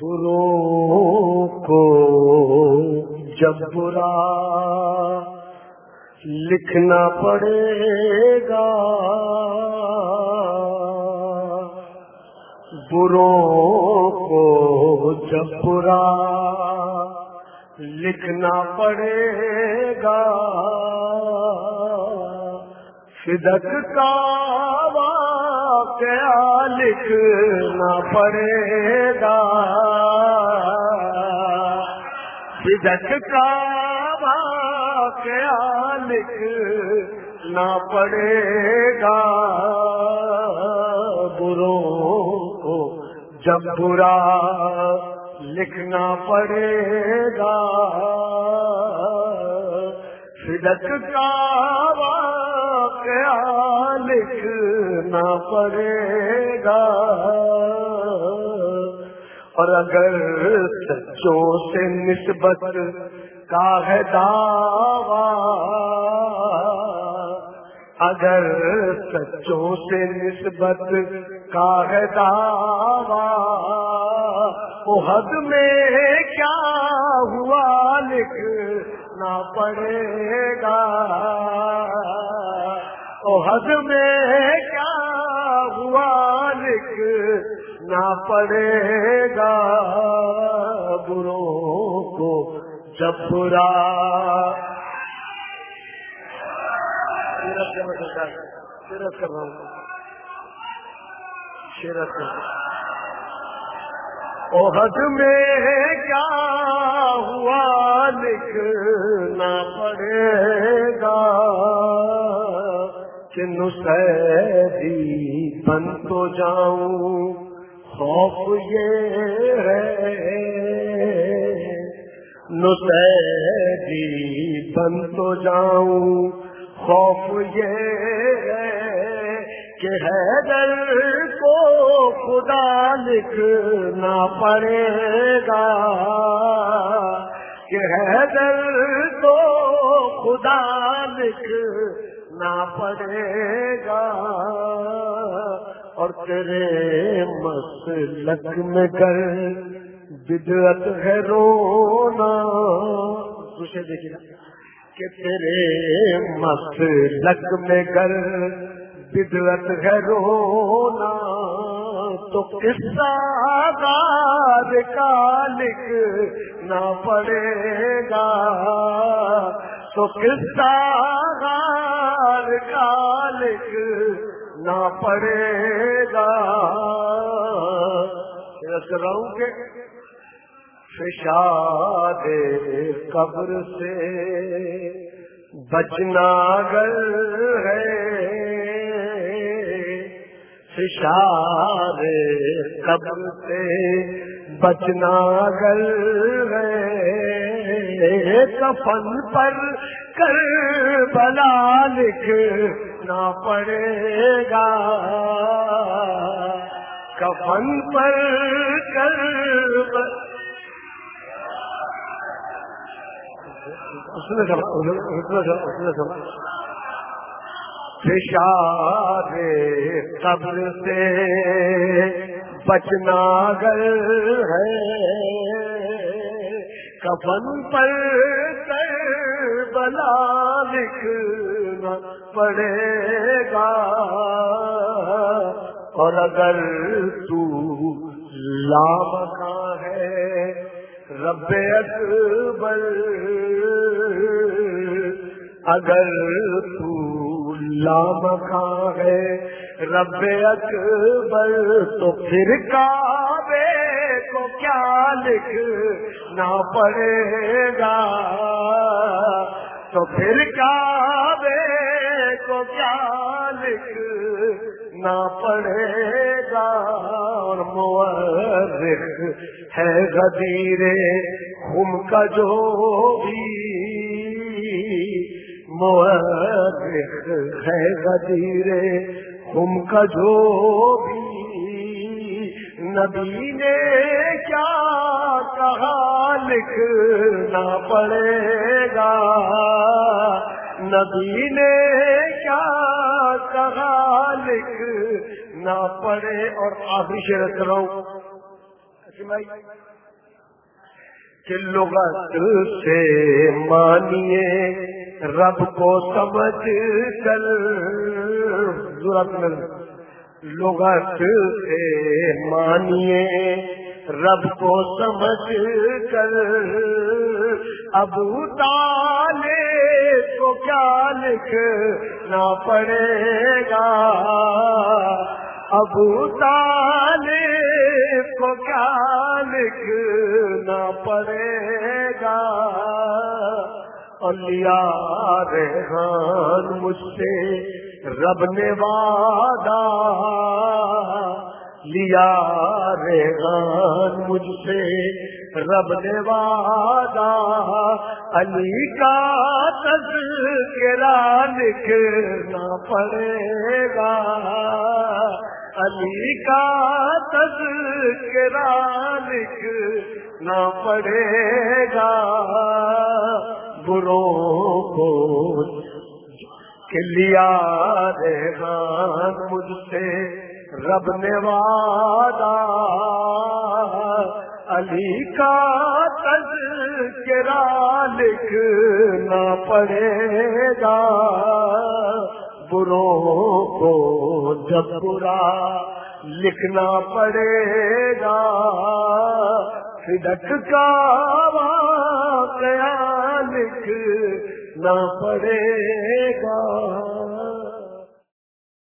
بروں کو جب برا لکھنا پڑے گا، بروں کو جب برا لکھنا پڑے گا، صدق کا واقعہ لکھنا پڑے گا، صدق کا واقعہ لکھنا پڑے گا، بروں کو جب برا لکھنا پڑے گا، صدق کا واقعہ لکھنا پڑے گا، اور اگر سچوں سے نسبت کا ہے دعویٰ، اگر سچوں سے نسبت کا ہے دعویٰ، احد میں کیا ہوا لکھنا پڑے گا، احد میں کیا ہوا لکھنا پڑے گا، بروں کو جب برا شیرت کر رہا ہوں، شیرت کر رہا ہوں، احد میں کیا ہوا لکھنا پڑے گا، کہ نصیبی بن تو جاؤں خوف یہ ہے، نصیبی بن تو جاؤں خوف یہ ہے، کہ حیدر کو خدا لکھنا پڑے گا، کہ حیدر کو خدا لکھنا پڑے گا، اور تیرے مسلک میں گر بدعت ہے رونا، دوسرے دیکھیے کہ تیرے مسلک میں گر بدعت ہے رونا، تو قصہ دار کا لکھنا پڑے گا، تو قصہ دار کا لکھنا پڑے گا، کر رہا ہوں کہ فشاد قبر سے بچنا گر ہے، فشاد قبر سے بچنا گر ہے، کفن پر کربلا لکھنا پڑے گا، کفن پر کربلا، فشاد قبر سے بچنا گر ہے، کفن پر کربلا لکھنا پڑے گا، اور اگر تو لامکاں ہے رب اکبر، اگر تو لامکاں ہے رب اکبر، تو پھر کعبے کو کیا لکھنا پڑے گا، تو پھر کعبے کو کیا لکھنا پڑے گا، اور مورخ ہے غدیر خم کا جو بھی، مورخ ہے غدیر خم کا جو بھی، نبی نے کیا کہا لکھنا پڑے گا، نبی نے کیا کہا لکھنا پڑے، اور آخری شعر کر رہا ہوں، کہ لغت سے مانیے رب کو سمجھ کر، لغت سے مانیے رب کو سمجھ کر، ابو طالب کو کیا لکھنا پڑے گا، ابو طالب کو کیا لکھنا پڑے گا، اولیاء ریحان مجھ سے رب نے وعدہ لیا، ریحان مجھ سے رب نے وعدہ، علی کا تذکرہ لکھنا پڑے گا، علی کا تذکرہ لکھنا پڑے گا، بروں کو کہ لیا ریحان مجھ سے رب نے وعدہ، علی کا تذکرہ لکھنا پڑے گا، بروں کو جب برا لکھنا پڑے گا، صدق کا واقعہ لکھنا پڑے گا۔